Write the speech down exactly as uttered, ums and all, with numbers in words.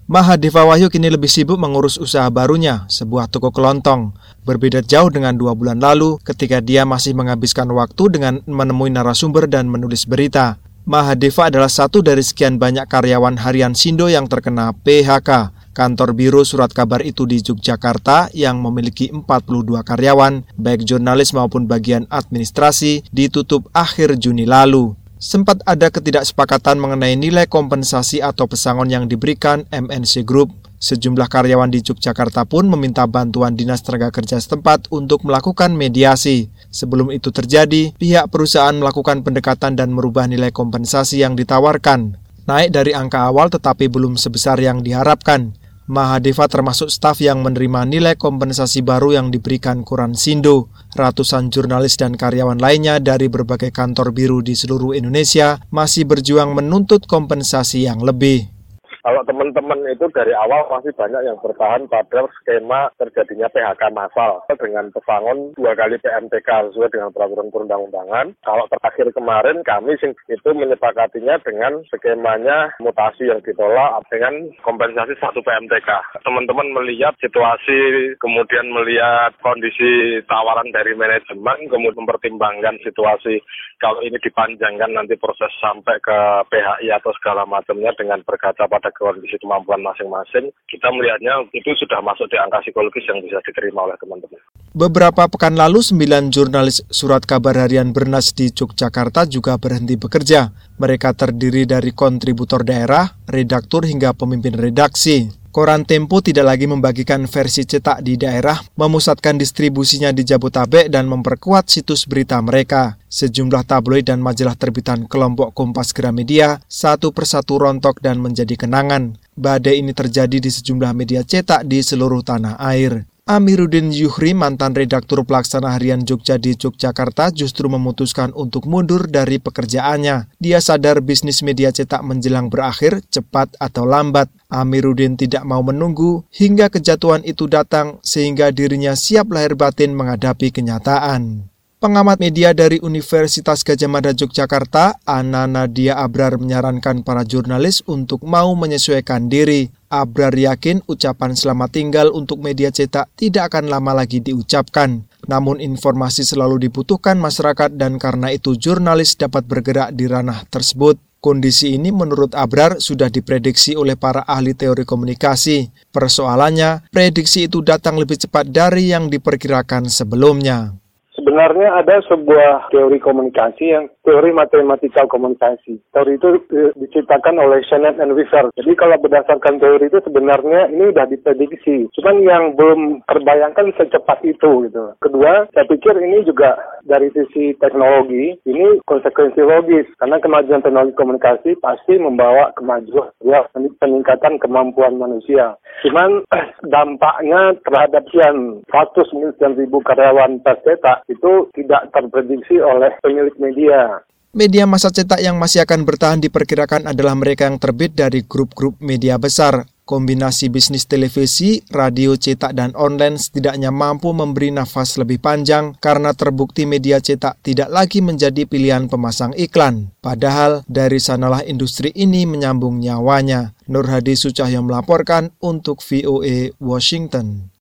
Mahadeva Wahyu kini lebih sibuk mengurus usaha barunya, sebuah toko kelontong. Berbeda jauh dengan dua bulan lalu ketika dia masih menghabiskan waktu dengan menemui narasumber dan menulis berita. Mahadeva adalah satu dari sekian banyak karyawan harian Sindo yang terkena P H K. Kantor Biro Surat Kabar itu di Yogyakarta yang memiliki empat puluh dua karyawan, baik jurnalis maupun bagian administrasi, ditutup akhir Juni lalu. Sempat ada ketidaksepakatan mengenai nilai kompensasi atau pesangon yang diberikan M N C Group. Sejumlah karyawan di Yogyakarta pun meminta bantuan Dinas Tenaga Kerja setempat untuk melakukan mediasi. Sebelum itu terjadi, pihak perusahaan melakukan pendekatan dan merubah nilai kompensasi yang ditawarkan. Naik dari angka awal tetapi belum sebesar yang diharapkan. Mahadeva termasuk staf yang menerima nilai kompensasi baru yang diberikan Koran Sindo. Ratusan jurnalis dan karyawan lainnya dari berbagai kantor biru di seluruh Indonesia masih berjuang menuntut kompensasi yang lebih. Kalau teman-teman itu dari awal masih banyak yang bertahan pada skema terjadinya P H K massal dengan pesangon dua kali P M T K sesuai dengan peraturan perundang-undangan. Kalau terakhir kemarin kami itu menyepakatinya dengan skemanya mutasi yang ditolak dengan kompensasi satu P M T K. Teman-teman melihat situasi, kemudian melihat kondisi tawaran dari manajemen, kemudian mempertimbangkan situasi kalau ini dipanjangkan nanti proses sampai ke P H I atau segala macamnya dengan berkaca pada kondisi kemampuan masing-masing, kita melihatnya itu sudah masuk di angka psikologis yang bisa diterima oleh teman-teman. Beberapa pekan lalu, sembilan jurnalis Surat Kabar Harian Bernas di Yogyakarta juga berhenti bekerja. Mereka terdiri dari kontributor daerah, redaktur hingga pemimpin redaksi. Koran Tempo tidak lagi membagikan versi cetak di daerah, memusatkan distribusinya di Jabotabek dan memperkuat situs berita mereka. Sejumlah tabloid dan majalah terbitan kelompok Kompas Gramedia satu persatu rontok dan menjadi kenangan. Badai ini terjadi di sejumlah media cetak di seluruh tanah air. Amiruddin Yuhri, mantan redaktur pelaksana harian Jogja di Yogyakarta, justru memutuskan untuk mundur dari pekerjaannya. Dia sadar bisnis media cetak menjelang berakhir, cepat atau lambat. Amiruddin tidak mau menunggu hingga kejatuhan itu datang sehingga dirinya siap lahir batin menghadapi kenyataan. Pengamat media dari Universitas Gadjah Mada Yogyakarta, Ana Nadia Abrar menyarankan para jurnalis untuk mau menyesuaikan diri. Abrar yakin ucapan selamat tinggal untuk media cetak tidak akan lama lagi diucapkan. Namun informasi selalu dibutuhkan masyarakat dan karena itu jurnalis dapat bergerak di ranah tersebut. Kondisi ini menurut Abrar sudah diprediksi oleh para ahli teori komunikasi. Persoalannya, prediksi itu datang lebih cepat dari yang diperkirakan sebelumnya. Sebenarnya ada sebuah teori komunikasi yang teori matematikal komunikasi. Teori itu diciptakan oleh Shannon and Weaver. Jadi kalau berdasarkan teori itu sebenarnya ini sudah diprediksi. Cuman yang belum terbayangkan secepat itu gitu. Kedua, saya pikir ini juga dari sisi teknologi, ini konsekuensi logis. Karena kemajuan teknologi komunikasi pasti membawa kemajuan, ya, peningkatan kemampuan manusia. Cuman dampaknya terhadap sekian ratus sekian ribu karyawan pers cetak itu tidak terprediksi oleh pemilik media. Media massa cetak yang masih akan bertahan diperkirakan adalah mereka yang terbit dari grup-grup media besar. Kombinasi bisnis televisi, radio cetak, dan online setidaknya mampu memberi nafas lebih panjang karena terbukti media cetak tidak lagi menjadi pilihan pemasang iklan. Padahal dari sanalah industri ini menyambung nyawanya. Nur Hadi Sucahyo melaporkan untuk V O A Washington.